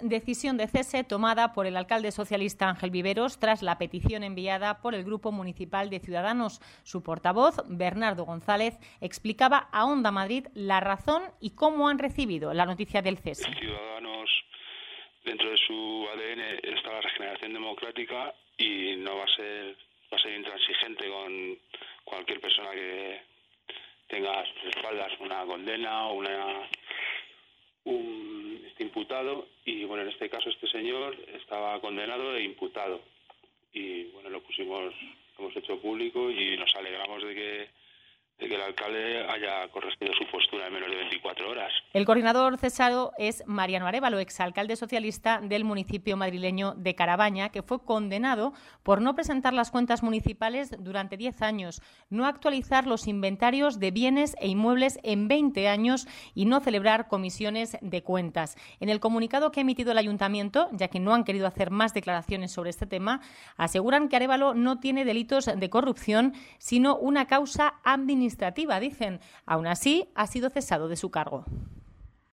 decisión de cese tomada por el alcalde socialista Ángel Viveros tras la petición enviada por el Grupo Municipal de Ciudadanos. Su portavoz, Bernardo González, explicaba a Onda Madrid la razón y cómo han recibido la noticia del cese. Ciudadanos, dentro de su ADN está la regeneración democrática y no va a ser intransigente con cualquier persona que tenga a sus espaldas una condena o este imputado, y bueno, en este caso este señor estaba condenado e imputado y bueno, lo hemos hecho público y nos alegramos de que el alcalde haya corregido su postura en menos de 24 horas. El coordinador cesado es Mariano Arévalo, exalcalde socialista del municipio madrileño de Carabaña, que fue condenado por no presentar las cuentas municipales durante 10 años, no actualizar los inventarios de bienes e inmuebles en 20 años y no celebrar comisiones de cuentas. En el comunicado que ha emitido el ayuntamiento, ya que no han querido hacer más declaraciones sobre este tema, aseguran que Arévalo no tiene delitos de corrupción, sino una causa administrativa, dicen. Aún así, ha sido cesado de su cargo.